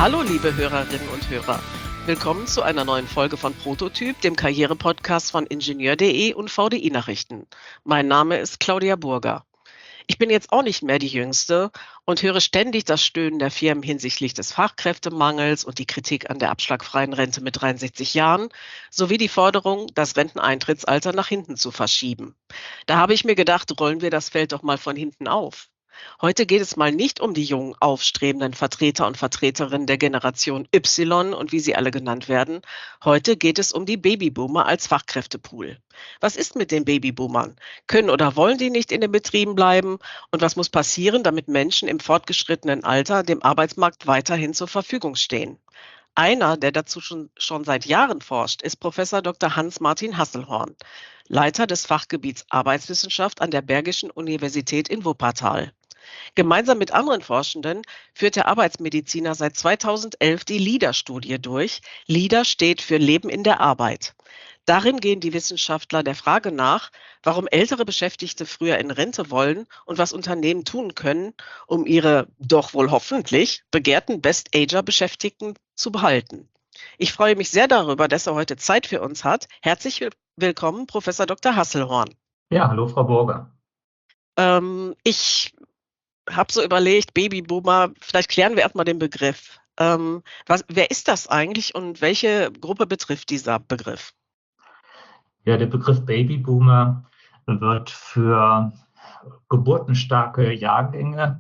Hallo liebe Hörerinnen und Hörer, willkommen zu einer neuen Folge von Prototyp, dem Karrierepodcast von Ingenieur.de und VDI Nachrichten. Mein Name ist Claudia Burger. Ich bin jetzt auch nicht mehr die Jüngste und höre ständig das Stöhnen der Firmen hinsichtlich des Fachkräftemangels und die Kritik an der abschlagfreien Rente mit 63 Jahren sowie die Forderung, das Renteneintrittsalter nach hinten zu verschieben. Da habe ich mir gedacht, rollen wir das Feld doch mal von hinten auf. Heute geht es mal nicht um die jungen, aufstrebenden Vertreter und Vertreterinnen der Generation Y und wie sie alle genannt werden. Heute geht es um die Babyboomer als Fachkräftepool. Was ist mit den Babyboomern? Können oder wollen die nicht in den Betrieben bleiben? Und was muss passieren, damit Menschen im fortgeschrittenen Alter dem Arbeitsmarkt weiterhin zur Verfügung stehen? Einer, der dazu schon seit Jahren forscht, ist Professor Dr. Hans-Martin Hasselhorn, Leiter des Fachgebiets Arbeitswissenschaft an der Bergischen Universität in Wuppertal. Gemeinsam mit anderen Forschenden führt der Arbeitsmediziner seit 2011 die LEADER-Studie durch. LEADER steht für Leben in der Arbeit. Darin gehen die Wissenschaftler der Frage nach, warum ältere Beschäftigte früher in Rente wollen und was Unternehmen tun können, um ihre doch wohl hoffentlich begehrten Best-Ager-Beschäftigten zu behalten. Ich freue mich sehr darüber, dass er heute Zeit für uns hat. Herzlich willkommen, Professor Dr. Hasselhorn. Ja, hallo Frau Burger. Ich habe so überlegt, Babyboomer, vielleicht klären wir erstmal den Begriff. Wer ist das eigentlich und welche Gruppe betrifft dieser Begriff? Ja, der Begriff Babyboomer wird für geburtenstarke Jahrgänge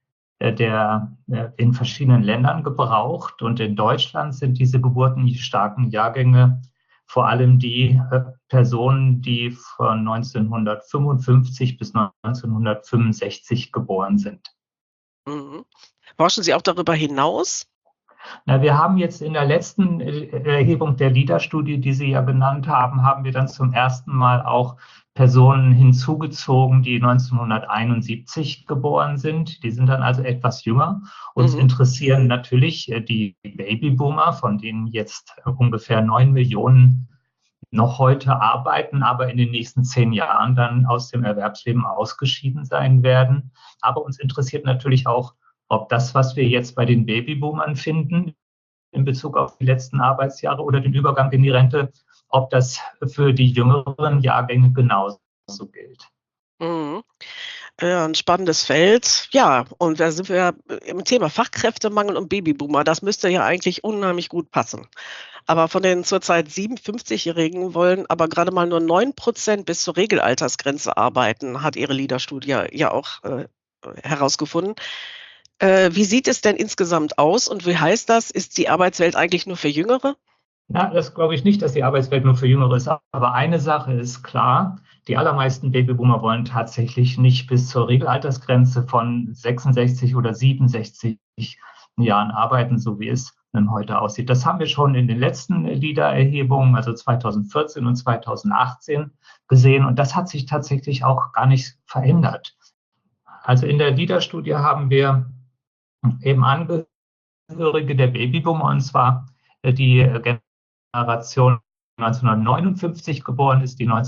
in verschiedenen Ländern gebraucht. Und in Deutschland sind diese geburtenstarken Jahrgänge vor allem die Personen, die von 1955 bis 1965 geboren sind. Mhm. Forschen Sie auch darüber hinaus? Na, wir haben jetzt in der letzten Erhebung der LEADER-Studie, die Sie ja genannt haben, haben wir dann zum ersten Mal auch Personen hinzugezogen, die 1971 geboren sind. Die sind dann also etwas jünger. Uns interessieren natürlich die Babyboomer, von denen jetzt ungefähr 9 Millionen noch heute arbeiten, aber in den nächsten 10 Jahren dann aus dem Erwerbsleben ausgeschieden sein werden. Aber uns interessiert natürlich auch, ob das, was wir jetzt bei den Babyboomern finden, in Bezug auf die letzten Arbeitsjahre oder den Übergang in die Rente, ob das für die jüngeren Jahrgänge genauso gilt. Mhm. Ein spannendes Feld. Ja, und da sind wir im Thema Fachkräftemangel und Babyboomer. Das müsste ja eigentlich unheimlich gut passen. Aber von den zurzeit 57-Jährigen wollen aber gerade mal nur 9% bis zur Regelaltersgrenze arbeiten, hat Ihre LEADER-Studie ja auch herausgefunden. Wie sieht es denn insgesamt aus und wie heißt das? Ist die Arbeitswelt eigentlich nur für Jüngere? Ja, das glaube ich nicht, dass die Arbeitswelt nur für Jüngere ist. Aber eine Sache ist klar, die allermeisten Babyboomer wollen tatsächlich nicht bis zur Regelaltersgrenze von 66 oder 67 Jahren arbeiten, so wie es heute aussieht. Das haben wir schon in den letzten LEADER-Erhebungen, also 2014 und 2018 gesehen. Und das hat sich tatsächlich auch gar nicht verändert. Also in der LEADER-Studie haben wir eben Angehörige der Babyboomer, und zwar die Generation 1959 geboren ist, die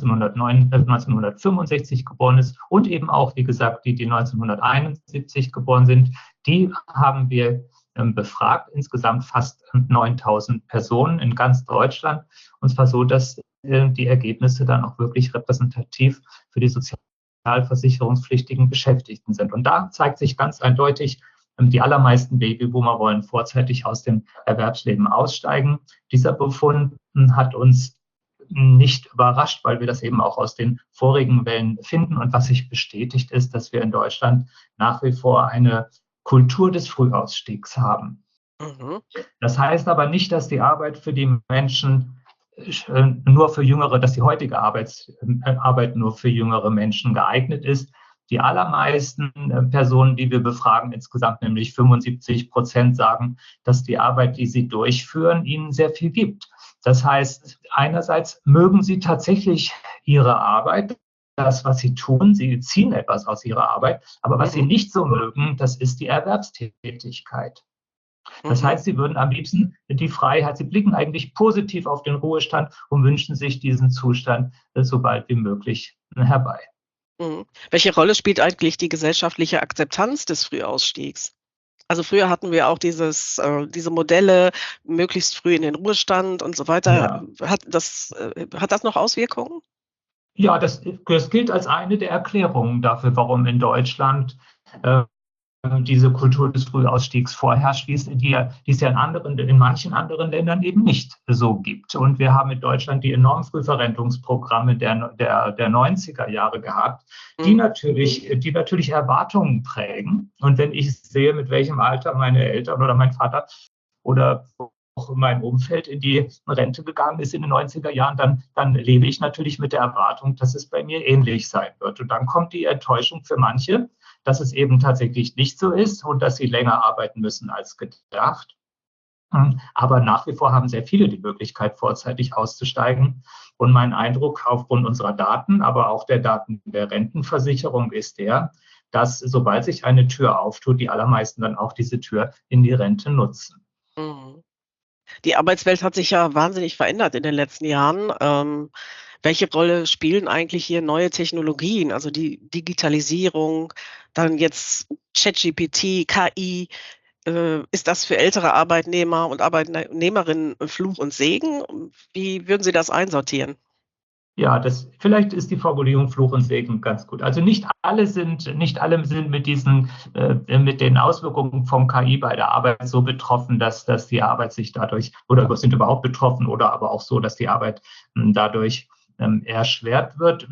1965 geboren ist und eben auch, wie gesagt, die 1971 geboren sind. Die haben wir befragt, insgesamt fast 9.000 Personen in ganz Deutschland. Und zwar so, dass die Ergebnisse dann auch wirklich repräsentativ für die sozialversicherungspflichtigen Beschäftigten sind. Und da zeigt sich ganz eindeutig, die allermeisten Babyboomer wollen vorzeitig aus dem Erwerbsleben aussteigen. Dieser Befund hat uns nicht überrascht, weil wir das eben auch aus den vorigen Wellen finden. Und was sich bestätigt ist, dass wir in Deutschland nach wie vor eine Kultur des Frühausstiegs haben. Das heißt aber nicht, dass die Arbeit für die Menschen nur für Jüngere, dass die heutige Arbeit nur für jüngere Menschen geeignet ist. Die allermeisten Personen, die wir befragen, insgesamt nämlich 75%, sagen, dass die Arbeit, die sie durchführen, ihnen sehr viel gibt. Das heißt, einerseits mögen sie tatsächlich ihre Arbeit, das, was sie tun, sie ziehen etwas aus ihrer Arbeit, aber was sie nicht so mögen, das ist die Erwerbstätigkeit. Das heißt, sie würden am liebsten die Freiheit, sie blicken eigentlich positiv auf den Ruhestand und wünschen sich diesen Zustand so bald wie möglich herbei. Welche Rolle spielt eigentlich die gesellschaftliche Akzeptanz des Frühausstiegs? Also früher hatten wir auch diese Modelle, möglichst früh in den Ruhestand und so weiter. Ja. Hat das noch Auswirkungen? Ja, das gilt als eine der Erklärungen dafür, warum in Deutschland äh, diese Kultur des Frühausstiegs vorherrscht, die es ja in manchen anderen Ländern eben nicht so gibt. Und wir haben in Deutschland die enormen Frühverrentungsprogramme der 90er Jahre gehabt, die Mhm. natürlich Erwartungen prägen. Und wenn ich sehe, mit welchem Alter meine Eltern oder mein Vater oder auch mein Umfeld in die Rente gegangen ist in den 90er Jahren, dann lebe ich natürlich mit der Erwartung, dass es bei mir ähnlich sein wird. Und dann kommt die Enttäuschung für manche, dass es eben tatsächlich nicht so ist und dass sie länger arbeiten müssen als gedacht. Aber nach wie vor haben sehr viele die Möglichkeit, vorzeitig auszusteigen. Und mein Eindruck aufgrund unserer Daten, aber auch der Daten der Rentenversicherung ist der, dass sobald sich eine Tür auftut, die allermeisten dann auch diese Tür in die Rente nutzen. Mhm. Die Arbeitswelt hat sich ja wahnsinnig verändert in den letzten Jahren. Welche Rolle spielen eigentlich hier neue Technologien, also die Digitalisierung, dann jetzt ChatGPT, KI? Ist das für ältere Arbeitnehmer und Arbeitnehmerinnen Fluch und Segen? Wie würden Sie das einsortieren? Ja, vielleicht ist die Formulierung Fluch und Segen ganz gut. Also nicht alle sind mit den Auswirkungen von KI bei der Arbeit so betroffen, dass die Arbeit sich dadurch oder sind überhaupt betroffen oder aber auch so, dass die Arbeit dadurch erschwert wird.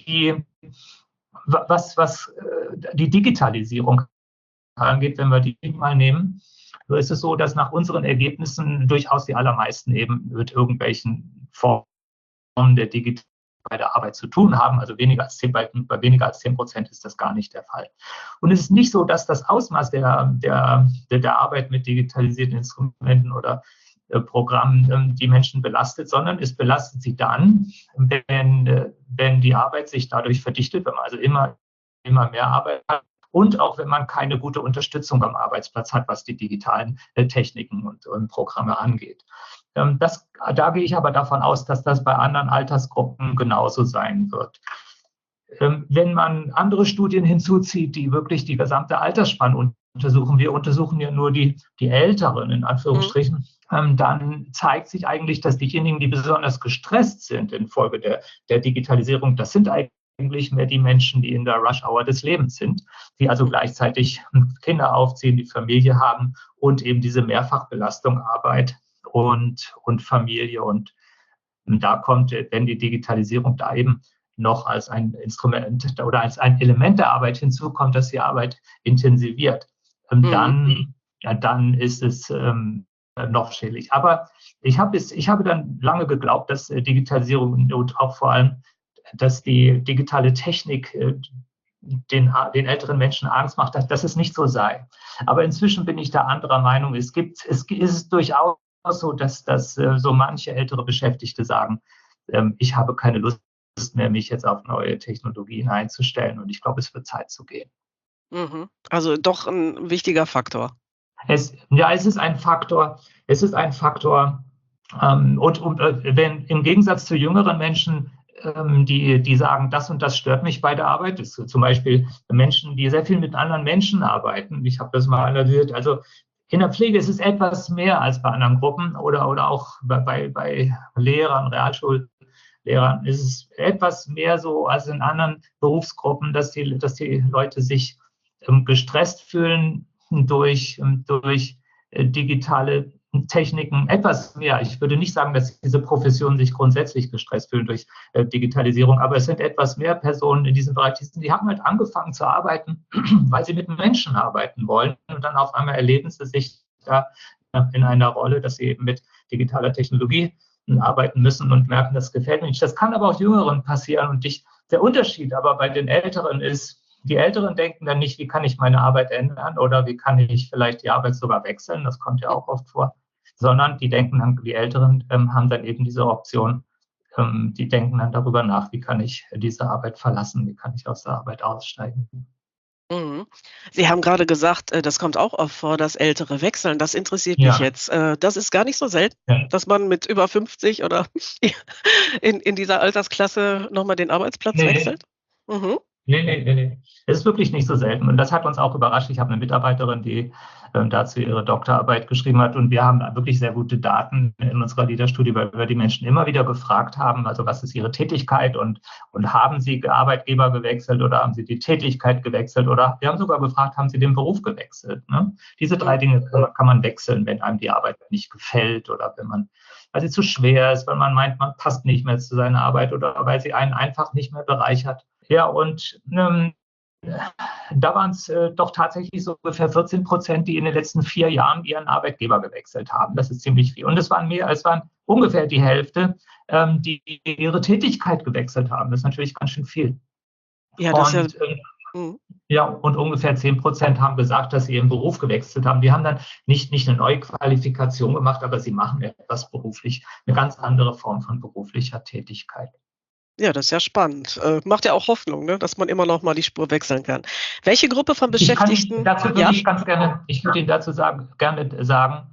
Was die Digitalisierung angeht, wenn wir die mal nehmen, so ist es so, dass nach unseren Ergebnissen durchaus die allermeisten eben mit irgendwelchen Formen der Digitalisierung bei der Arbeit zu tun haben. Also bei weniger als 10% ist das gar nicht der Fall. Und es ist nicht so, dass das Ausmaß der Arbeit mit digitalisierten Instrumenten oder Programmen die Menschen belastet, sondern es belastet sie dann, wenn die Arbeit sich dadurch verdichtet, wenn man also immer mehr Arbeit hat und auch wenn man keine gute Unterstützung am Arbeitsplatz hat, was die digitalen Techniken und Programme angeht. Da gehe ich aber davon aus, dass das bei anderen Altersgruppen genauso sein wird. Wenn man andere Studien hinzuzieht, die wirklich die gesamte Altersspanne untersuchen, wir untersuchen ja nur die Älteren in Anführungsstrichen, dann zeigt sich eigentlich, dass diejenigen, die besonders gestresst sind infolge der Digitalisierung, das sind eigentlich mehr die Menschen, die in der Rush-Hour des Lebens sind, die also gleichzeitig Kinder aufziehen, die Familie haben und eben diese Mehrfachbelastung Arbeit und Familie. Und da kommt, wenn die Digitalisierung da eben noch als ein Instrument oder als ein Element der Arbeit hinzukommt, dass die Arbeit intensiviert, dann ist es noch schädlich. Aber ich habe dann lange geglaubt, dass Digitalisierung und auch vor allem, dass die digitale Technik den älteren Menschen Angst macht, dass es nicht so sei. Aber inzwischen bin ich da anderer Meinung. Es ist durchaus so, dass so manche ältere Beschäftigte sagen, ich habe keine Lust mehr, mich jetzt auf neue Technologien einzustellen und ich glaube, es wird Zeit zu gehen. Mhm. Also doch ein wichtiger Faktor. Es ist ein Faktor. Es ist ein Faktor. Wenn im Gegensatz zu jüngeren Menschen, die sagen, das und das stört mich bei der Arbeit, das sind zum Beispiel Menschen, die sehr viel mit anderen Menschen arbeiten. Ich habe das mal analysiert. Also in der Pflege ist es etwas mehr als bei anderen Gruppen oder auch bei Lehrern, Realschullehrern ist es etwas mehr so als in anderen Berufsgruppen, dass die Leute sich gestresst fühlen durch digitale Techniken etwas mehr. Ich würde nicht sagen, dass diese Professionen sich grundsätzlich gestresst fühlen durch Digitalisierung, aber es sind etwas mehr Personen in diesem Bereich, die haben halt angefangen zu arbeiten, weil sie mit Menschen arbeiten wollen und dann auf einmal erleben sie sich da in einer Rolle, dass sie eben mit digitaler Technologie arbeiten müssen und merken, das gefällt mir nicht. Das kann aber auch Jüngeren passieren und der Unterschied aber bei den Älteren ist, die Älteren denken dann nicht, wie kann ich meine Arbeit ändern oder wie kann ich vielleicht die Arbeit sogar wechseln, das kommt ja auch oft vor, sondern die Älteren haben dann eben diese Option, die denken dann darüber nach, wie kann ich diese Arbeit verlassen, wie kann ich aus der Arbeit aussteigen. Mhm. Sie haben gerade gesagt, das kommt auch oft vor, dass Ältere wechseln. Das interessiert mich Ja, jetzt. Das ist gar nicht so selten, ja. dass man mit über 50 oder in dieser Altersklasse noch mal den Arbeitsplatz Nee, wechselt? Mhm. Nee. Es ist wirklich nicht so selten. Und das hat uns auch überrascht. Ich habe eine Mitarbeiterin, die dazu ihre Doktorarbeit geschrieben hat. Und wir haben wirklich sehr gute Daten in unserer Leader-Studie, weil wir die Menschen immer wieder gefragt haben, also was ist ihre Tätigkeit und haben sie Arbeitgeber gewechselt oder haben sie die Tätigkeit gewechselt oder wir haben sogar gefragt, haben sie den Beruf gewechselt. Ne? Diese 3 Dinge kann man wechseln, wenn einem die Arbeit nicht gefällt oder weil sie zu schwer ist, weil man meint, man passt nicht mehr zu seiner Arbeit oder weil sie einen einfach nicht mehr bereichert. Ja, und da waren es doch tatsächlich so ungefähr 14%, die in den letzten 4 Jahren ihren Arbeitgeber gewechselt haben. Das ist ziemlich viel. Und es waren ungefähr die Hälfte, die ihre Tätigkeit gewechselt haben. Das ist natürlich ganz schön viel. Ja, das ist ja. Und ungefähr 10% haben gesagt, dass sie ihren Beruf gewechselt haben. Die haben dann nicht eine neue Qualifikation gemacht, aber sie machen etwas beruflich, eine ganz andere Form von beruflicher Tätigkeit. Ja, das ist ja spannend. Macht ja auch Hoffnung, ne, dass man immer noch mal die Spur wechseln kann. Welche Gruppe von Beschäftigten? Ich würde Ihnen dazu gerne sagen,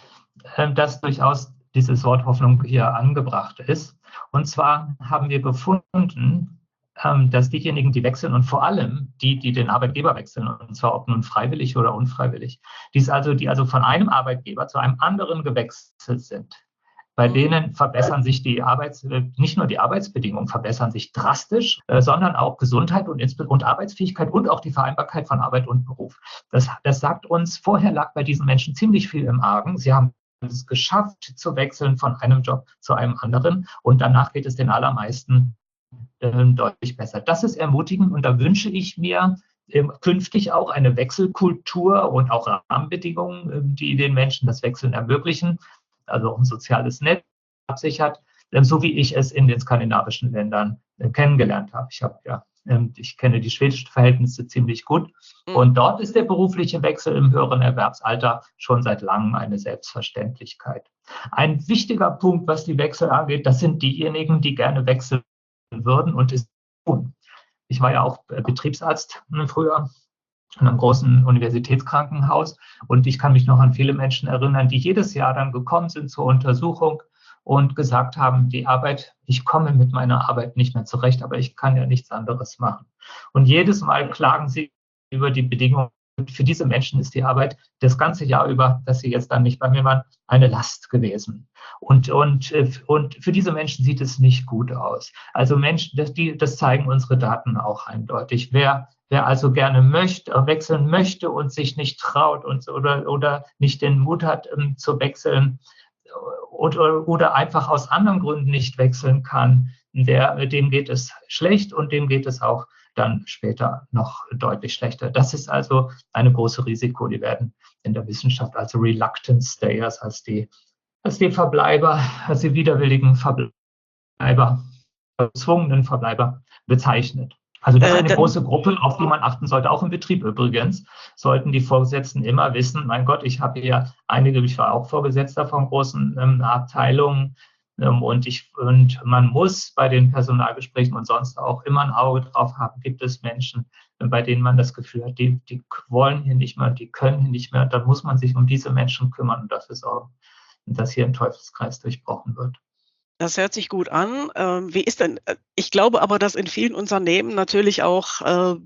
dass durchaus dieses Wort Hoffnung hier angebracht ist. Und zwar haben wir gefunden, dass diejenigen, die wechseln und vor allem die den Arbeitgeber wechseln, und zwar ob nun freiwillig oder unfreiwillig, die also von einem Arbeitgeber zu einem anderen gewechselt sind, bei denen verbessern sich nicht nur die Arbeitsbedingungen verbessern sich drastisch, sondern auch Gesundheit und Arbeitsfähigkeit und auch die Vereinbarkeit von Arbeit und Beruf. Das sagt uns, vorher lag bei diesen Menschen ziemlich viel im Argen. Sie haben es geschafft, zu wechseln von einem Job zu einem anderen und danach geht es den allermeisten deutlich besser. Das ist ermutigend und da wünsche ich mir künftig auch eine Wechselkultur und auch Rahmenbedingungen, die den Menschen das Wechseln ermöglichen. Also ein soziales Netz absichert, so wie ich es in den skandinavischen Ländern kennengelernt habe. Ich kenne die schwedischen Verhältnisse ziemlich gut. Und dort ist der berufliche Wechsel im höheren Erwerbsalter schon seit langem eine Selbstverständlichkeit. Ein wichtiger Punkt, was die Wechsel angeht, das sind diejenigen, die gerne wechseln würden und es tun. Ich war ja auch Betriebsarzt früher in einem großen Universitätskrankenhaus. Und ich kann mich noch an viele Menschen erinnern, die jedes Jahr dann gekommen sind zur Untersuchung und gesagt haben, ich komme mit meiner Arbeit nicht mehr zurecht, aber ich kann ja nichts anderes machen. Und jedes Mal klagen sie über die Bedingungen. Für diese Menschen ist die Arbeit das ganze Jahr über, dass sie jetzt dann nicht bei mir waren, eine Last gewesen. Und für diese Menschen sieht es nicht gut aus. Also Menschen, das zeigen unsere Daten auch eindeutig. Wer also gerne wechseln möchte und sich nicht traut oder nicht den Mut hat zu wechseln oder einfach aus anderen Gründen nicht wechseln kann, dem geht es schlecht und dem geht es auch dann später noch deutlich schlechter. Das ist also eine große Risiko. Die werden in der Wissenschaft als reluctant stayers, als die Verbleiber, als die widerwilligen Verbleiber, gezwungenen Verbleiber bezeichnet. Also das ist eine große Gruppe, auf die man achten sollte, auch im Betrieb übrigens. Sollten die Vorgesetzten immer wissen, mein Gott, ich war auch Vorgesetzter von großen Abteilungen, und man muss bei den Personalgesprächen und sonst auch immer ein Auge drauf haben, gibt es Menschen, bei denen man das Gefühl hat, die wollen hier nicht mehr, die können hier nicht mehr. Dann muss man sich um diese Menschen kümmern und dafür sorgen, dass hier ein Teufelskreis durchbrochen wird. Das hört sich gut an. Wie ist denn, ich glaube aber, dass in vielen Unternehmen natürlich auch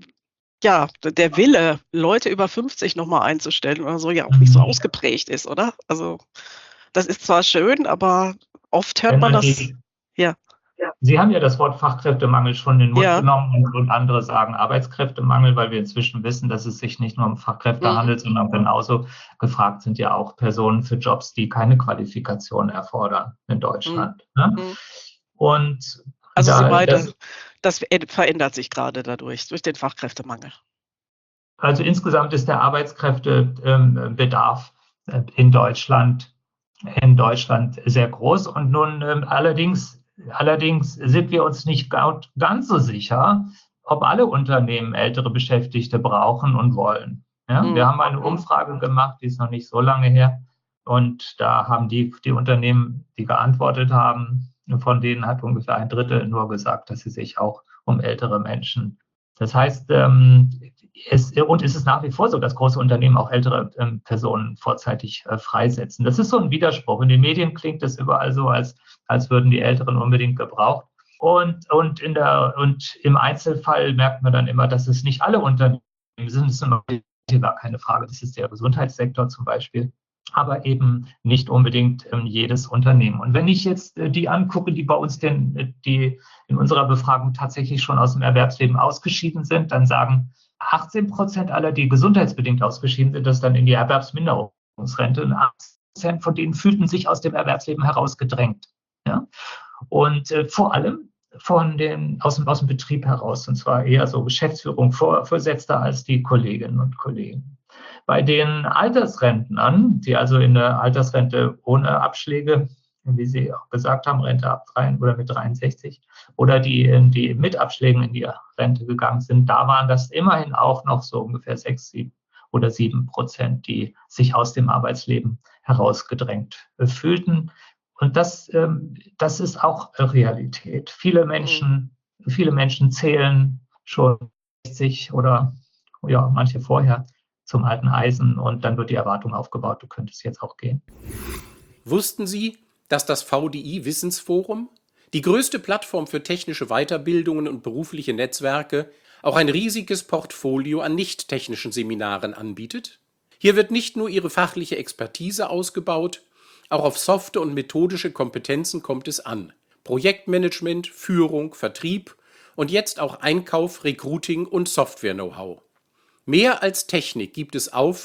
der Wille, Leute über 50 nochmal einzustellen oder so, ja auch nicht so ausgeprägt ist, oder? Also das ist zwar schön, aber oft hört man das. Ja. Sie haben ja das Wort Fachkräftemangel schon in den Mund genommen und andere sagen Arbeitskräftemangel, weil wir inzwischen wissen, dass es sich nicht nur um Fachkräfte handelt, sondern genauso gefragt sind ja auch Personen für Jobs, die keine Qualifikation erfordern in Deutschland. Ne? Und also Sie meinen, das verändert sich gerade durch den Fachkräftemangel. Also insgesamt ist der Arbeitskräftebedarf in Deutschland sehr groß und nun allerdings sind wir uns nicht ganz so sicher, ob alle Unternehmen ältere Beschäftigte brauchen und wollen. Ja? Wir haben eine Umfrage gemacht, die ist noch nicht so lange her und da haben die Unternehmen, die geantwortet haben, von denen hat ungefähr 1/3 nur gesagt, dass sie sich auch um ältere Menschen. Das heißt, es ist nach wie vor so, dass große Unternehmen auch ältere Personen vorzeitig freisetzen. Das ist so ein Widerspruch. In den Medien klingt es überall so, als würden die Älteren unbedingt gebraucht. Und im Einzelfall merkt man dann immer, dass es nicht alle Unternehmen sind. Das ist immer gar keine Frage. Das ist der Gesundheitssektor zum Beispiel, aber eben nicht unbedingt jedes Unternehmen. Und wenn ich jetzt die angucke, die bei uns die in unserer Befragung tatsächlich schon aus dem Erwerbsleben ausgeschieden sind, dann sagen 18% aller, die gesundheitsbedingt ausgeschieden sind, das dann in die Erwerbsminderungsrente. Und 18% von denen fühlten sich aus dem Erwerbsleben herausgedrängt. Ja? Und vor allem aus dem Betrieb heraus, und zwar eher so Geschäftsführung, Vorgesetzter als die Kolleginnen und Kollegen. Bei den Altersrentnern, die also in der Altersrente ohne Abschläge, wie Sie auch gesagt haben, Rente ab 3 oder mit 63, oder die mit Abschlägen in die Rente gegangen sind, da waren das immerhin auch noch so ungefähr 6, 7 oder 7%, die sich aus dem Arbeitsleben herausgedrängt fühlten. Und das ist auch Realität. Viele Menschen zählen schon 60 oder ja, manche vorher zum alten Eisen und dann wird die Erwartung aufgebaut, du könntest jetzt auch gehen. Wussten Sie, dass das VDI Wissensforum, die größte Plattform für technische Weiterbildungen und berufliche Netzwerke, auch ein riesiges Portfolio an nicht-technischen Seminaren anbietet? Hier wird nicht nur ihre fachliche Expertise ausgebaut, auch auf softe und methodische Kompetenzen kommt es an. Projektmanagement, Führung, Vertrieb und jetzt auch Einkauf, Recruiting und Software-Know-how. Mehr als Technik gibt es auf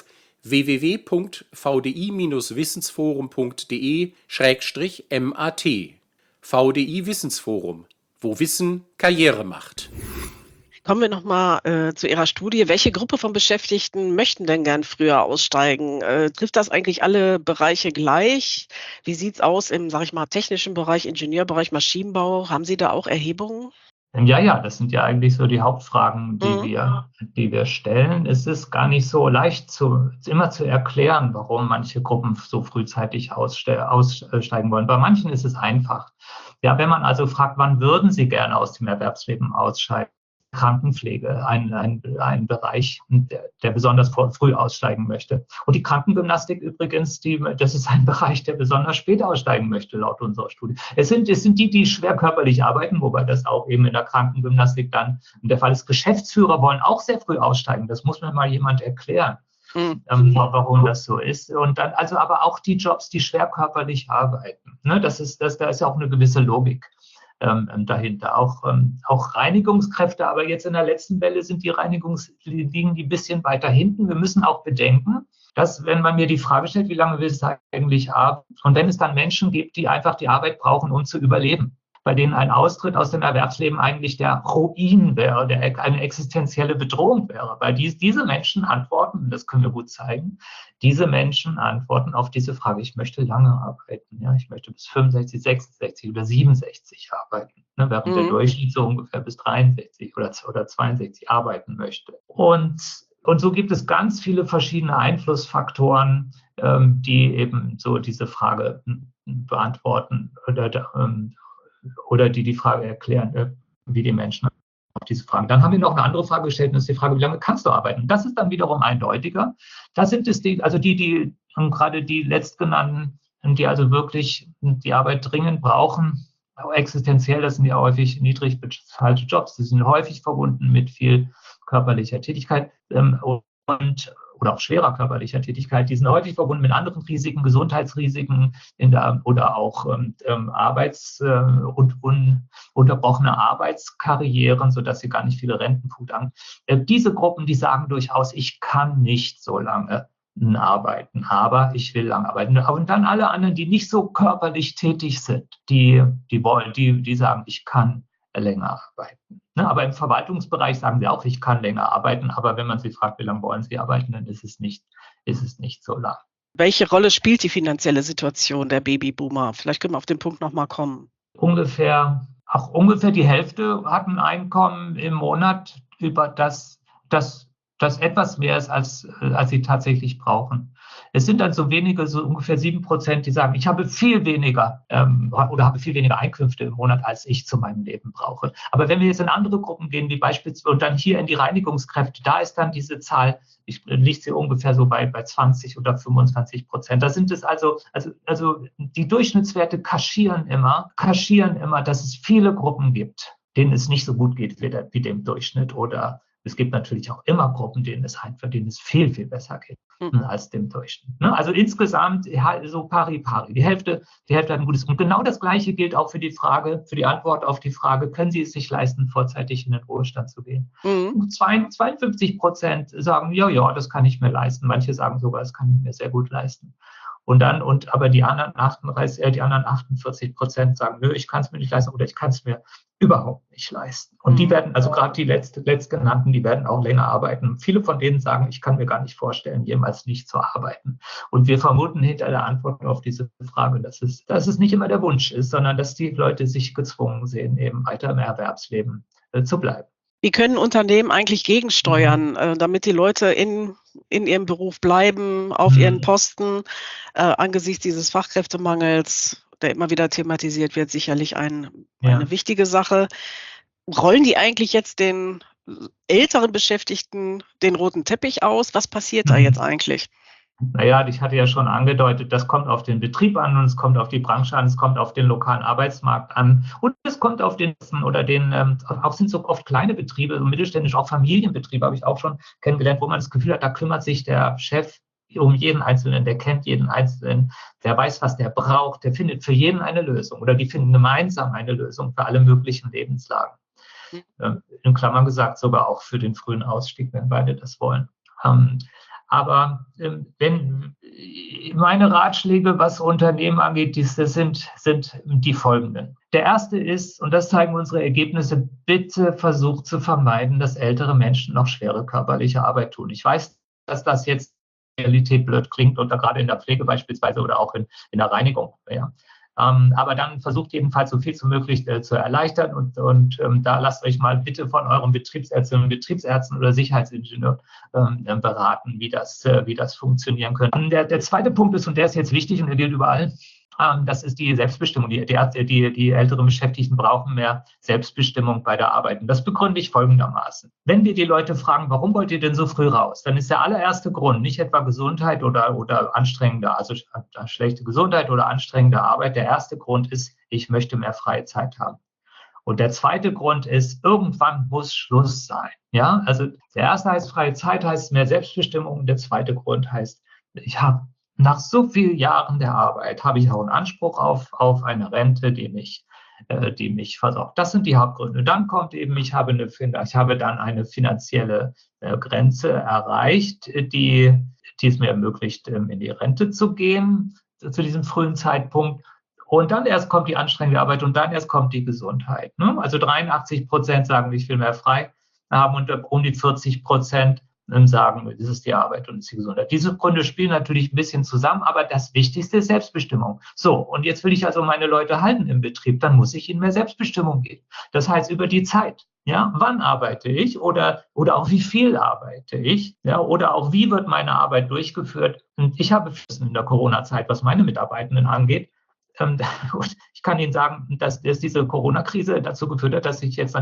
www.vdi-wissensforum.de/mat. VDI Wissensforum, wo Wissen Karriere macht. Kommen wir nochmal zu Ihrer Studie. Welche Gruppe von Beschäftigten möchten denn gern früher aussteigen? Trifft das eigentlich alle Bereiche gleich? Wie sieht es aus im, sag ich mal, technischen Bereich, Ingenieurbereich, Maschinenbau? Haben Sie da auch Erhebungen? Ja, das sind ja eigentlich so die Hauptfragen, die wir stellen. Es ist gar nicht so leicht immer zu erklären, warum manche Gruppen so frühzeitig aussteigen wollen. Bei manchen ist es einfach. Ja, wenn man also fragt, wann würden Sie gerne aus dem Erwerbsleben ausscheiden? Krankenpflege, ein Bereich, der besonders früh aussteigen möchte. Und die Krankengymnastik übrigens, das ist ein Bereich, der besonders spät aussteigen möchte, laut unserer Studie. Es sind die schwer körperlich arbeiten, wobei das auch eben in der Krankengymnastik dann der Fall ist. Geschäftsführer wollen auch sehr früh aussteigen. Das muss mir mal jemand erklären, warum das so ist. Und dann also aber auch die Jobs, die schwer körperlich arbeiten. Ne, da ist ja auch eine gewisse Logik dahinter. Auch Reinigungskräfte, aber jetzt in der letzten Welle sind liegen die ein bisschen weiter hinten. Wir müssen auch bedenken, dass, wenn man mir die Frage stellt, wie lange willst du eigentlich arbeiten? Und wenn es dann Menschen gibt, die einfach die Arbeit brauchen, um zu überleben, bei denen ein Austritt aus dem Erwerbsleben eigentlich der Ruin wäre, eine existenzielle Bedrohung wäre. Weil diese Menschen antworten, und das können wir gut zeigen, diese Menschen antworten auf diese Frage, ich möchte lange arbeiten, ja, ich möchte bis 65, 66 oder 67 arbeiten, ne, während der Durchschnitt so ungefähr bis 63 oder 62 arbeiten möchte. Und so gibt es ganz viele verschiedene Einflussfaktoren, die eben so diese Frage beantworten oder die Frage erklären, wie die Menschen auf diese Fragen. Dann haben wir noch eine andere Frage gestellt, und das ist die Frage, wie lange kannst du arbeiten? Das ist dann wiederum eindeutiger. Das sind es gerade die letztgenannten, die also wirklich die Arbeit dringend brauchen, existenziell, das sind ja häufig niedrig bezahlte Jobs, die sind häufig verbunden mit viel körperlicher Tätigkeit oder auch schwerer körperlicher Tätigkeit, die sind häufig verbunden mit anderen Risiken, Gesundheitsrisiken oder auch unterbrochene Arbeitskarrieren, sodass sie gar nicht viele Rentenpunkt haben. Diese Gruppen, die sagen durchaus, ich kann nicht so lange arbeiten, aber ich will lang arbeiten. Und dann alle anderen, die nicht so körperlich tätig sind, die sagen, ich kann länger arbeiten. Ne? Aber im Verwaltungsbereich sagen sie auch, ich kann länger arbeiten. Aber wenn man sie fragt, wie lange wollen sie arbeiten, dann ist es nicht so lang. Welche Rolle spielt die finanzielle Situation der Babyboomer? Vielleicht können wir auf den Punkt nochmal kommen. Ungefähr die Hälfte hat ein Einkommen im Monat, über das etwas mehr ist, als sie tatsächlich brauchen. Es sind dann so wenige, so ungefähr 7%, die sagen, ich habe viel weniger oder habe viel weniger Einkünfte im Monat, als ich zu meinem Leben brauche. Aber wenn wir jetzt in andere Gruppen gehen, wie beispielsweise und dann hier in die Reinigungskräfte, da ist dann diese Zahl, liegt sie ungefähr so bei 20 oder 25%. Da sind es also die Durchschnittswerte kaschieren immer, dass es viele Gruppen gibt, denen es nicht so gut geht wie dem Durchschnitt. Oder es gibt natürlich auch immer Gruppen, denen es viel, viel besser geht als dem Durchschnitt. Ne? Also insgesamt so pari. Die Hälfte hat ein gutes. Und genau das Gleiche gilt auch für die Antwort auf die Frage, können Sie es sich leisten, vorzeitig in den Ruhestand zu gehen? 52% sagen, ja, das kann ich mir leisten. Manche sagen sogar, das kann ich mir sehr gut leisten. Aber die anderen 48% sagen, nö, ich kann es mir nicht leisten oder ich kann es mir überhaupt nicht leisten. Und die werden, also gerade die letztgenannten, die werden auch länger arbeiten. Viele von denen sagen, ich kann mir gar nicht vorstellen, jemals nicht zu arbeiten. Und wir vermuten hinter der Antwort auf diese Frage, dass es nicht immer der Wunsch ist, sondern dass die Leute sich gezwungen sehen, eben weiter im Erwerbsleben zu bleiben. Wie können Unternehmen eigentlich gegensteuern, damit die Leute in ihrem Beruf bleiben, auf ihren Posten, angesichts dieses Fachkräftemangels, der immer wieder thematisiert wird, sicherlich eine wichtige Sache. Rollen die eigentlich jetzt den älteren Beschäftigten den roten Teppich aus? Was passiert da jetzt eigentlich? Naja, ich hatte ja schon angedeutet, das kommt auf den Betrieb an und es kommt auf die Branche an, es kommt auf den lokalen Arbeitsmarkt an und es kommt auf auch sind so oft kleine Betriebe, so mittelständisch, auch Familienbetriebe habe ich auch schon kennengelernt, wo man das Gefühl hat, da kümmert sich der Chef um jeden Einzelnen, der kennt jeden Einzelnen, der weiß, was der braucht, der findet für jeden eine Lösung oder die finden gemeinsam eine Lösung für alle möglichen Lebenslagen. In Klammern gesagt, sogar auch für den frühen Ausstieg, wenn beide das wollen. Aber wenn meine Ratschläge, was Unternehmen angeht, das sind die folgenden. Der erste ist, und das zeigen unsere Ergebnisse, bitte versucht zu vermeiden, dass ältere Menschen noch schwere körperliche Arbeit tun. Ich weiß, dass das jetzt Realität blöd klingt, oder gerade in der Pflege beispielsweise oder auch in der Reinigung. Ja. Aber dann versucht jedenfalls so viel wie möglich zu erleichtern und da lasst euch mal bitte von eurem Betriebsärztinnen und Betriebsärzten oder Sicherheitsingenieur beraten, wie das funktionieren könnte. Der zweite Punkt ist, und der ist jetzt wichtig und der gilt überall, das ist die Selbstbestimmung. Die älteren Beschäftigten brauchen mehr Selbstbestimmung bei der Arbeit. Und das begründe ich folgendermaßen. Wenn wir die Leute fragen, warum wollt ihr denn so früh raus, dann ist der allererste Grund nicht etwa Gesundheit oder anstrengende, also schlechte Gesundheit oder anstrengende Arbeit. Der erste Grund ist, ich möchte mehr freie Zeit haben. Und der zweite Grund ist, irgendwann muss Schluss sein. Ja, also der erste heißt freie Zeit, heißt mehr Selbstbestimmung. Und der zweite Grund heißt, nach so vielen Jahren der Arbeit habe ich auch einen Anspruch auf eine Rente, die mich versorgt. Das sind die Hauptgründe. Dann kommt eben, ich habe dann eine finanzielle Grenze erreicht, die es mir ermöglicht, in die Rente zu gehen, zu diesem frühen Zeitpunkt. Und dann erst kommt die anstrengende Arbeit und dann erst kommt die Gesundheit. Ne? Also 83% sagen, ich will mehr frei haben und um die 40% sagen, das ist die Arbeit und das ist die Gesundheit. Diese Gründe spielen natürlich ein bisschen zusammen, aber das Wichtigste ist Selbstbestimmung. So, und jetzt will ich also meine Leute halten im Betrieb, dann muss ich ihnen mehr Selbstbestimmung geben. Das heißt, über die Zeit. Ja, wann arbeite ich oder auch wie viel arbeite ich? Ja, oder auch wie wird meine Arbeit durchgeführt? Und ich habe in der Corona-Zeit, was meine Mitarbeitenden angeht, ich kann Ihnen sagen, dass diese Corona-Krise dazu geführt hat, dass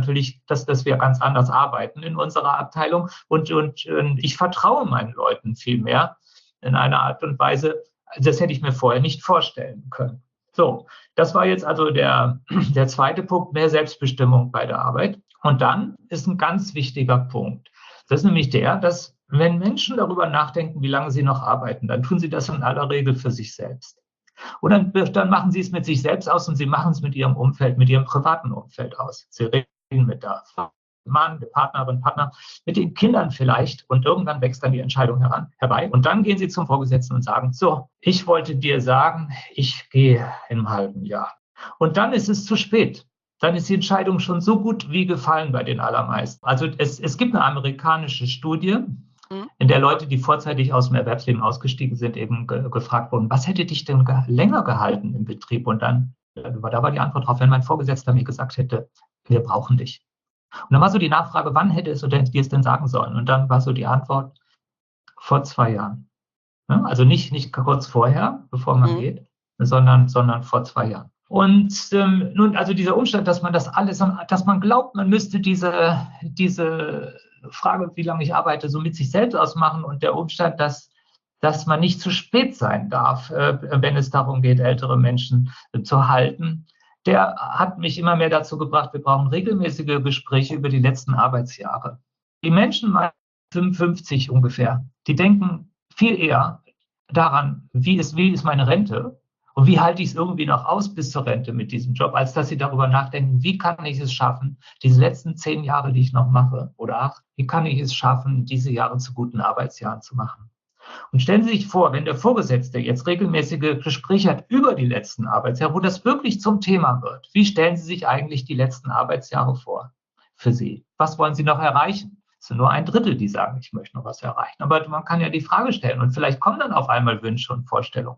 wir ganz anders arbeiten in unserer Abteilung und ich vertraue meinen Leuten viel mehr in einer Art und Weise, das hätte ich mir vorher nicht vorstellen können. So, das war jetzt also der zweite Punkt, mehr Selbstbestimmung bei der Arbeit. Und dann ist ein ganz wichtiger Punkt. Das ist nämlich dass wenn Menschen darüber nachdenken, wie lange sie noch arbeiten, dann tun sie das in aller Regel für sich selbst. Und dann machen sie es mit sich selbst aus und sie machen es mit ihrem Umfeld, mit ihrem privaten Umfeld aus. Sie reden mit der Mann, der Partnerin, Partner, mit den Kindern vielleicht und irgendwann wächst dann die Entscheidung herbei. Und dann gehen sie zum Vorgesetzten und sagen, so, ich wollte dir sagen, ich gehe im halben Jahr. Und dann ist es zu spät. Dann ist die Entscheidung schon so gut wie gefallen bei den allermeisten. Also es gibt eine amerikanische Studie, in der Leute, die vorzeitig aus dem Erwerbsleben ausgestiegen sind, eben gefragt wurden, was hätte dich denn länger gehalten im Betrieb? Und dann, da war die Antwort drauf, wenn mein Vorgesetzter mir gesagt hätte, wir brauchen dich. Und dann war so die Nachfrage, wann hätte es oder dir es denn sagen sollen? Und dann war so die Antwort, vor 2 Jahren. Ne? Also nicht kurz vorher, bevor man geht, sondern vor 2 Jahren. Und nun, also dieser Umstand, dass man das alles, dass man glaubt, man müsste diese Frage, wie lange ich arbeite, so mit sich selbst ausmachen, und der Umstand, dass man nicht zu spät sein darf, wenn es darum geht, ältere Menschen zu halten, der hat mich immer mehr dazu gebracht, wir brauchen regelmäßige Gespräche über die letzten Arbeitsjahre. Die Menschen 55 ungefähr, die denken viel eher daran, wie ist meine Rente und wie halte ich es irgendwie noch aus bis zur Rente mit diesem Job, als dass sie darüber nachdenken, wie kann ich es schaffen, diese letzten 10 Jahre, die ich noch mache, oder 8, wie kann ich es schaffen, diese Jahre zu guten Arbeitsjahren zu machen. Und stellen Sie sich vor, wenn der Vorgesetzte jetzt regelmäßige Gespräche hat über die letzten Arbeitsjahre, wo das wirklich zum Thema wird. Wie stellen Sie sich eigentlich die letzten Arbeitsjahre vor für Sie? Was wollen Sie noch erreichen? Es sind nur 1/3, die sagen, ich möchte noch was erreichen. Aber man kann ja die Frage stellen und vielleicht kommen dann auf einmal Wünsche und Vorstellungen.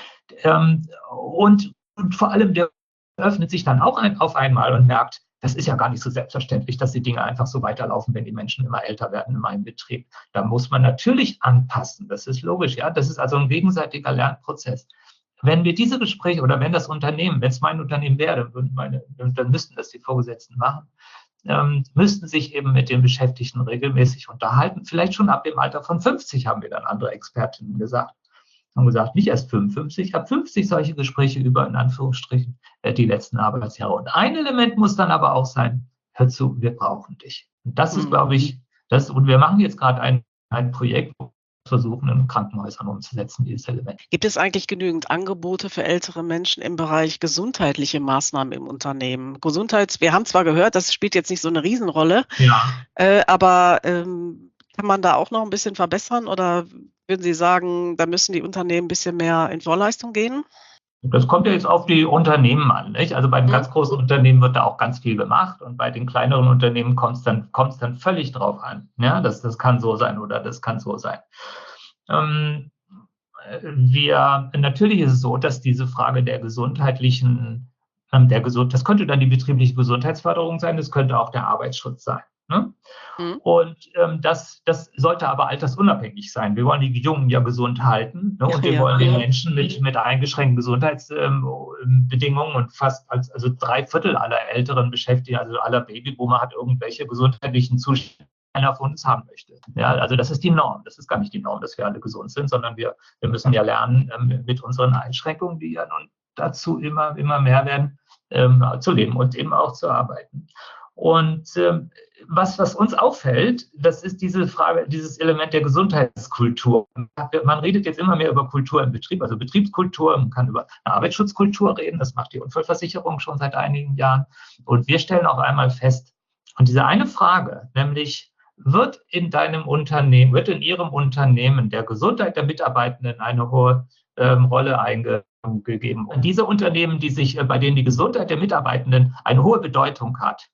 Und vor allem, der öffnet sich dann auch auf einmal und merkt, das ist ja gar nicht so selbstverständlich, dass die Dinge einfach so weiterlaufen, wenn die Menschen immer älter werden in meinem Betrieb. Da muss man natürlich anpassen. Das ist logisch, ja. Das ist also ein gegenseitiger Lernprozess. Wenn wir diese Gespräche oder wenn das Unternehmen, wenn es mein Unternehmen wäre, dann müssten das die Vorgesetzten machen, müssten sich eben mit den Beschäftigten regelmäßig unterhalten. Vielleicht schon ab dem Alter von 50, haben wir dann andere Expertinnen gesagt. Haben gesagt, nicht erst 55, ab 50 solche Gespräche über, in Anführungsstrichen, die letzten Arbeitsjahre. Und ein Element muss dann aber auch sein, hör zu, wir brauchen dich. Und das ist, glaube ich, und wir machen jetzt gerade ein Projekt, wo wir versuchen, in Krankenhäusern umzusetzen, dieses Element. Gibt es eigentlich genügend Angebote für ältere Menschen im Bereich gesundheitliche Maßnahmen im Unternehmen? Wir haben zwar gehört, das spielt jetzt nicht so eine Riesenrolle, aber kann man da auch noch ein bisschen verbessern, oder würden Sie sagen, da müssen die Unternehmen ein bisschen mehr in Vorleistung gehen? Das kommt ja jetzt auf die Unternehmen an, nicht? Also bei den ganz großen Unternehmen wird da auch ganz viel gemacht, und bei den kleineren Unternehmen kommt es dann völlig drauf an. Ja, das kann so sein oder das kann so sein. Natürlich ist es so, dass diese Frage der gesundheitlichen, das könnte dann die betriebliche Gesundheitsförderung sein, das könnte auch der Arbeitsschutz sein. Ne? Und das sollte aber altersunabhängig sein. Wir wollen die Jungen ja gesund halten, ne? Und wir wollen den Menschen mit eingeschränkten Gesundheitsbedingungen, und also 3/4 aller älteren Beschäftigten, also aller Babyboomer, hat irgendwelche gesundheitlichen Zustände, einer von uns haben möchte. Ja, also das ist die Norm. Das ist gar nicht die Norm, dass wir alle gesund sind, sondern wir müssen ja lernen, mit unseren Einschränkungen, die ja nun dazu immer mehr werden, zu leben und eben auch zu arbeiten. Und was uns auffällt, das ist diese Frage, dieses Element der Gesundheitskultur. Man redet jetzt immer mehr über Kultur im Betrieb, also Betriebskultur. Man kann über eine Arbeitsschutzkultur reden. Das macht die Unfallversicherung schon seit einigen Jahren. Und wir stellen auf einmal fest, und diese eine Frage, nämlich wird in Ihrem Unternehmen der Gesundheit der Mitarbeitenden eine hohe Rolle eingegeben. Und diese Unternehmen, bei denen die Gesundheit der Mitarbeitenden eine hohe Bedeutung hat,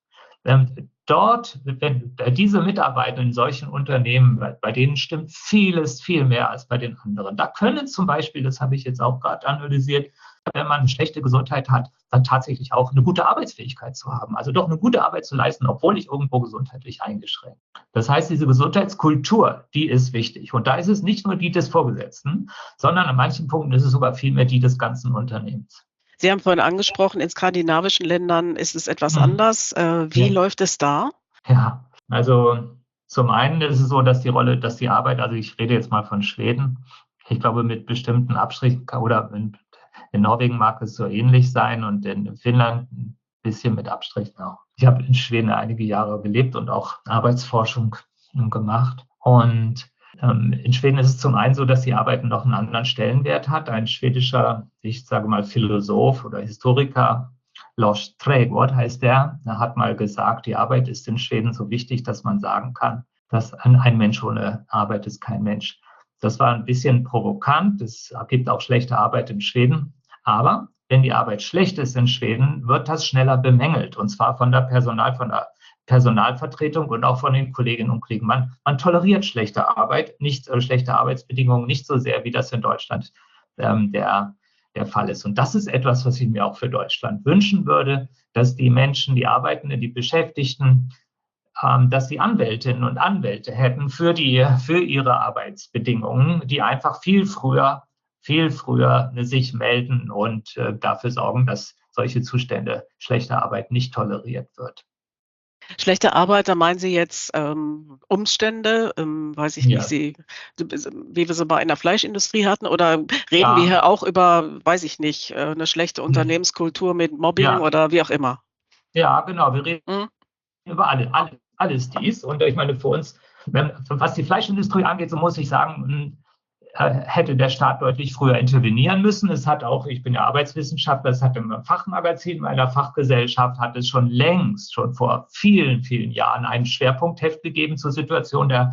dort, wenn diese Mitarbeiter in solchen Unternehmen, bei denen stimmt vieles viel mehr als bei den anderen. Da können zum Beispiel, das habe ich jetzt auch gerade analysiert, wenn man eine schlechte Gesundheit hat, dann tatsächlich auch eine gute Arbeitsfähigkeit zu haben. Also doch eine gute Arbeit zu leisten, obwohl ich irgendwo gesundheitlich eingeschränkt bin. Das heißt, diese Gesundheitskultur, die ist wichtig. Und da ist es nicht nur die des Vorgesetzten, sondern an manchen Punkten ist es sogar vielmehr die des ganzen Unternehmens. Sie haben vorhin angesprochen, in skandinavischen Ländern ist es etwas anders. Wie läuft es da? Ja, also zum einen ist es so, dass die Arbeit, also ich rede jetzt mal von Schweden, ich glaube mit bestimmten Abstrichen, oder in Norwegen mag es so ähnlich sein und in Finnland ein bisschen mit Abstrichen auch. Ich habe in Schweden einige Jahre gelebt und auch Arbeitsforschung gemacht. Und in Schweden ist es zum einen so, dass die Arbeit noch einen anderen Stellenwert hat. Ein schwedischer, ich sage mal Philosoph oder Historiker, Lars Trägård heißt der hat mal gesagt, die Arbeit ist in Schweden so wichtig, dass man sagen kann, dass ein Mensch ohne Arbeit ist kein Mensch. Das war ein bisschen provokant. Es gibt auch schlechte Arbeit in Schweden. Aber wenn die Arbeit schlecht ist in Schweden, wird das schneller bemängelt. Und zwar von der Personalvertretung und auch von den Kolleginnen und Kollegen. Man toleriert schlechte Arbeit, schlechte Arbeitsbedingungen nicht so sehr, wie das in Deutschland der Fall ist. Und das ist etwas, was ich mir auch für Deutschland wünschen würde, dass die Menschen, die Arbeitenden, die Beschäftigten dass sie Anwältinnen und Anwälte hätten für ihre Arbeitsbedingungen, die einfach viel früher sich melden und dafür sorgen, dass solche Zustände, schlechte Arbeit nicht toleriert wird. Schlechte Arbeit, da meinen Sie jetzt Umstände, weiß ich nicht, Ja. wie wir sie mal in der Fleischindustrie hatten, oder reden wir hier auch über, weiß ich nicht, eine schlechte Unternehmenskultur mit Mobbing oder wie auch immer? Ja, genau, wir reden Hm? über alles dies. Und ich meine, für uns, was die Fleischindustrie angeht, so muss ich sagen, hätte der Staat deutlich früher intervenieren müssen. Es hat auch, ich bin ja Arbeitswissenschaftler, es hat im Fachmagazin meiner Fachgesellschaft, hat es schon vor vielen, vielen Jahren ein Schwerpunktheft gegeben zur Situation der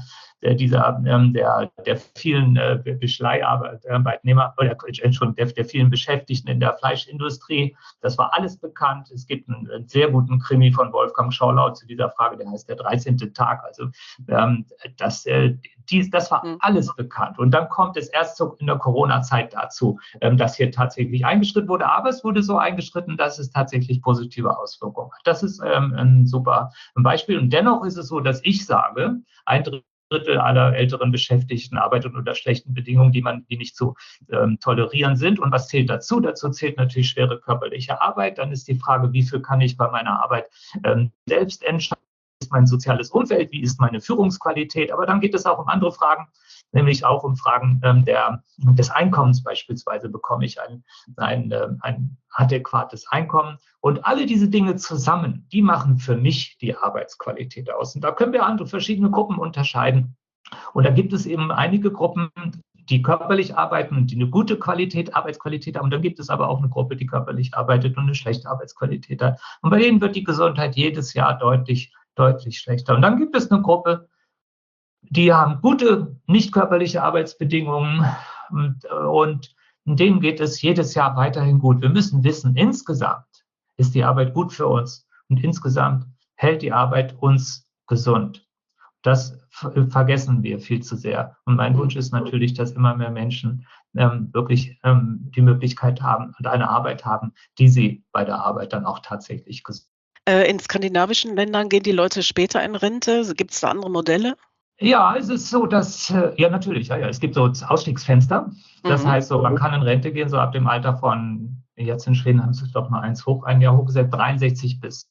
vielen Beschleiharbeitnehmer oder der vielen Beschäftigten in der Fleischindustrie. Das war alles bekannt. Es gibt einen sehr guten Krimi von Wolfgang Schorlau zu dieser Frage, der heißt Der 13. Tag. Also das war alles bekannt. Und dann kommt es erst in der Corona-Zeit dazu, dass hier tatsächlich eingeschritten wurde. Aber es wurde so eingeschritten, dass es tatsächlich positive Auswirkungen hat. Das ist ein super Beispiel. Und dennoch ist es so, dass ich sage, ein Drittel aller älteren Beschäftigten arbeiten unter schlechten Bedingungen, die nicht zu tolerieren sind. Und was zählt dazu? Dazu zählt natürlich schwere körperliche Arbeit. Dann ist die Frage, wie viel kann ich bei meiner Arbeit selbst entscheiden? Wie ist mein soziales Umfeld? Wie ist meine Führungsqualität? Aber dann geht es auch um andere Fragen, nämlich auch um Fragen des Einkommens beispielsweise. Bekomme ich ein adäquates Einkommen? Und alle diese Dinge zusammen, die machen für mich die Arbeitsqualität aus. Und da können wir verschiedene Gruppen unterscheiden. Und da gibt es eben einige Gruppen, die körperlich arbeiten und die eine gute Arbeitsqualität haben. Und dann gibt es aber auch eine Gruppe, die körperlich arbeitet und eine schlechte Arbeitsqualität hat. Und bei denen wird die Gesundheit jedes Jahr deutlich schlechter. Und dann gibt es eine Gruppe, die haben gute, nicht körperliche Arbeitsbedingungen und denen geht es jedes Jahr weiterhin gut. Wir müssen wissen, insgesamt ist die Arbeit gut für uns und insgesamt hält die Arbeit uns gesund. Das vergessen wir viel zu sehr. Und mein Wunsch ist natürlich, dass immer mehr Menschen wirklich die Möglichkeit haben und eine Arbeit haben, die sie bei der Arbeit dann auch tatsächlich gesund. In skandinavischen Ländern gehen die Leute später in Rente. Gibt es da andere Modelle? Ja, es ist so, dass, natürlich, es gibt so Ausstiegsfenster. Das heißt, so, man kann in Rente gehen, so ab dem Alter von, jetzt in Schweden haben sie es doch mal ein Jahr hochgesetzt, 63 bis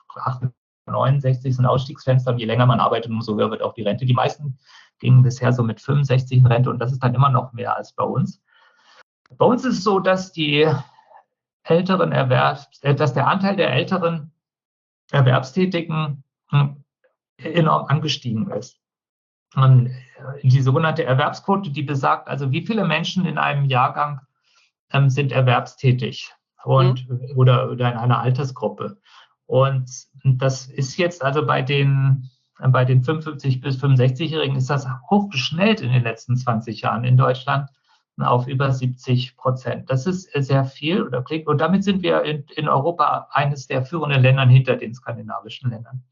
69 sind Ausstiegsfenster. Und je länger man arbeitet, umso höher wird auch die Rente. Die meisten gingen bisher so mit 65 in Rente und das ist dann immer noch mehr als bei uns. Bei uns ist es so, dass dass der Anteil der älteren Erwerbstätigen enorm angestiegen ist. Und die sogenannte Erwerbsquote, die besagt, also wie viele Menschen in einem Jahrgang sind erwerbstätig oder in einer Altersgruppe. Und das ist jetzt also bei den 55 bis 65-Jährigen ist das hochgeschnellt in den letzten 20 Jahren in Deutschland auf über 70%. Das ist sehr viel und damit sind wir in Europa eines der führenden Länder hinter den skandinavischen Ländern.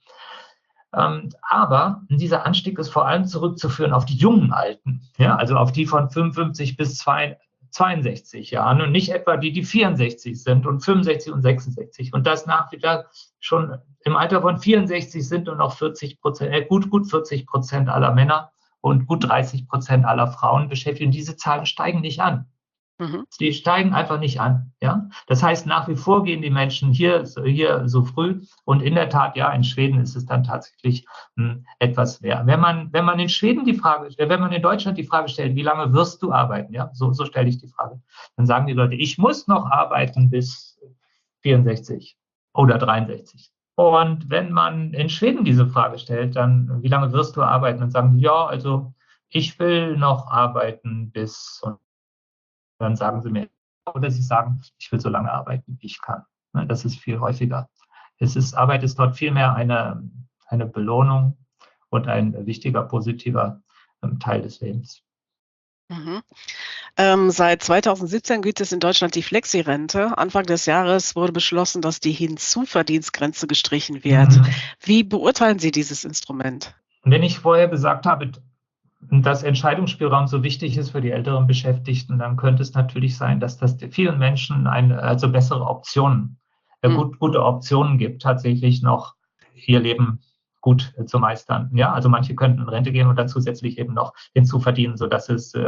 Aber dieser Anstieg ist vor allem zurückzuführen auf die jungen Alten, also auf die von 55 bis 62 Jahren und nicht etwa die 64 sind und 65 und 66. Und das nach wie vor schon im Alter von 64 sind nur noch 40%, gut 40% aller Männer und gut 30% aller Frauen beschäftigt. Und diese Zahlen steigen nicht an. Die steigen einfach nicht an. Ja? Das heißt, nach wie vor gehen die Menschen hier so früh. Und in der Tat, in Schweden ist es dann tatsächlich etwas mehr. Wenn man in Schweden wenn man in Deutschland die Frage stellt, wie lange wirst du arbeiten? Ja, so stelle ich die Frage. Dann sagen die Leute, ich muss noch arbeiten bis 64 oder 63. Und wenn man in Schweden diese Frage stellt, dann, wie lange wirst du arbeiten? Dann sagen die, also ich will noch arbeiten bis... Dann sagen sie mir, oder sie sagen, ich will so lange arbeiten, wie ich kann. Das ist viel häufiger. Arbeit ist dort vielmehr eine Belohnung und ein wichtiger, positiver Teil des Lebens. Seit 2017 gilt es in Deutschland die Flexi-Rente. Anfang des Jahres wurde beschlossen, dass die Hinzuverdienstgrenze gestrichen wird. Wie beurteilen Sie dieses Instrument? Wenn ich vorher gesagt habe, dass Entscheidungsspielraum so wichtig ist für die älteren Beschäftigten, dann könnte es natürlich sein, dass das vielen Menschen bessere Optionen, gute Optionen gibt, tatsächlich noch ihr Leben gut zu meistern. Ja, also manche könnten in Rente gehen und dann zusätzlich eben noch hinzuverdienen, sodass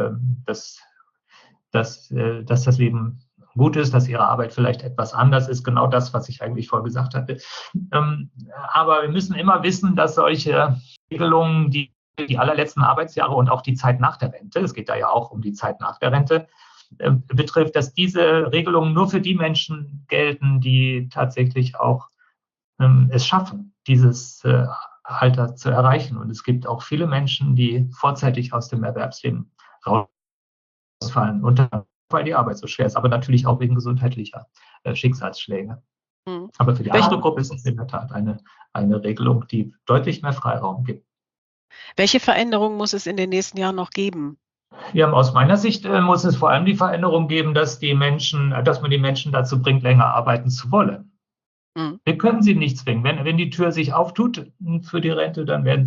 dass das Leben gut ist, dass ihre Arbeit vielleicht etwas anders ist. Genau das, was ich eigentlich vorher gesagt hatte. Aber wir müssen immer wissen, dass solche Regelungen, die allerletzten Arbeitsjahre und auch die Zeit nach der Rente, es geht da ja auch um die Zeit nach der Rente, betrifft, dass diese Regelungen nur für die Menschen gelten, die tatsächlich auch es schaffen, dieses Alter zu erreichen. Und es gibt auch viele Menschen, die vorzeitig aus dem Erwerbsleben rausfallen, weil die Arbeit so schwer ist, aber natürlich auch wegen gesundheitlicher Schicksalsschläge. Aber für die andere Gruppe ist es in der Tat eine Regelung, die deutlich mehr Freiraum gibt. Welche Veränderungen muss es in den nächsten Jahren noch geben? Ja, aus meiner Sicht muss es vor allem die Veränderung geben, dass man die Menschen dazu bringt, länger arbeiten zu wollen. Wir können sie nicht zwingen. Wenn die Tür sich auftut für die Rente, dann werden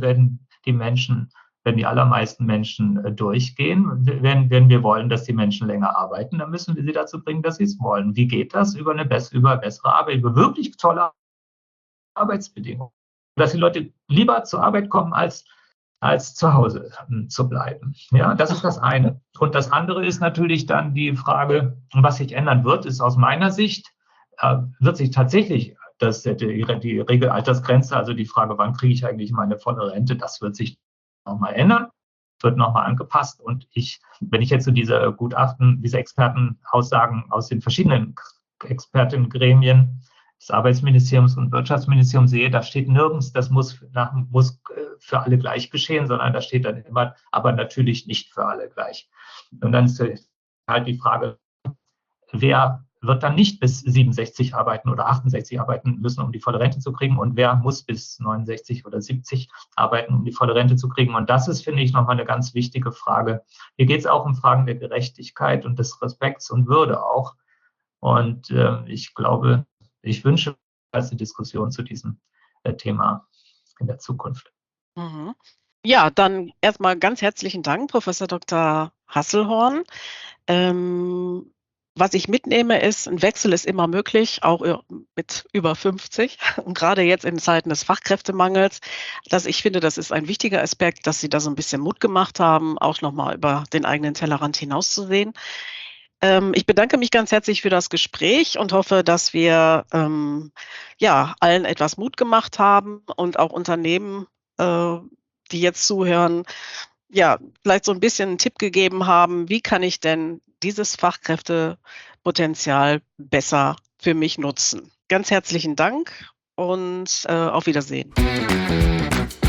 die allermeisten Menschen durchgehen. Wenn wir wollen, dass die Menschen länger arbeiten, dann müssen wir sie dazu bringen, dass sie es wollen. Wie geht das? Über bessere Arbeit, über wirklich tolle Arbeitsbedingungen. Dass die Leute lieber zur Arbeit kommen, als zu Hause zu bleiben. Ja, das ist das eine. Und das andere ist natürlich dann die Frage, was sich ändern wird, ist aus meiner Sicht, wird sich tatsächlich die Regelaltersgrenze, also die Frage, wann kriege ich eigentlich meine volle Rente, das wird sich nochmal ändern, wird nochmal angepasst. Und wenn ich jetzt so diese Gutachten, diese Expertenaussagen aus den verschiedenen Expertengremien des Arbeitsministeriums und Wirtschaftsministeriums sehe, da steht nirgends, das muss für alle gleich geschehen, sondern da steht dann immer, aber natürlich nicht für alle gleich. Und dann ist halt die Frage, wer wird dann nicht bis 67 arbeiten oder 68 arbeiten müssen, um die volle Rente zu kriegen, und wer muss bis 69 oder 70 arbeiten, um die volle Rente zu kriegen. Und das ist, finde ich, nochmal eine ganz wichtige Frage. Hier geht es auch um Fragen der Gerechtigkeit und des Respekts und Würde auch. Und ich wünsche eine Diskussion zu diesem Thema in der Zukunft. Ja, dann erstmal ganz herzlichen Dank, Professor Dr. Hasselhorn. Was ich mitnehme, ist, ein Wechsel ist immer möglich, auch mit über 50. Und gerade jetzt in Zeiten des Fachkräftemangels, ich finde, das ist ein wichtiger Aspekt, dass Sie da so ein bisschen Mut gemacht haben, auch nochmal über den eigenen Tellerrand hinauszusehen. Ich bedanke mich ganz herzlich für das Gespräch und hoffe, dass wir allen etwas Mut gemacht haben und auch Unternehmen, die jetzt zuhören, vielleicht so ein bisschen einen Tipp gegeben haben, wie kann ich denn dieses Fachkräftepotenzial besser für mich nutzen. Ganz herzlichen Dank und auf Wiedersehen.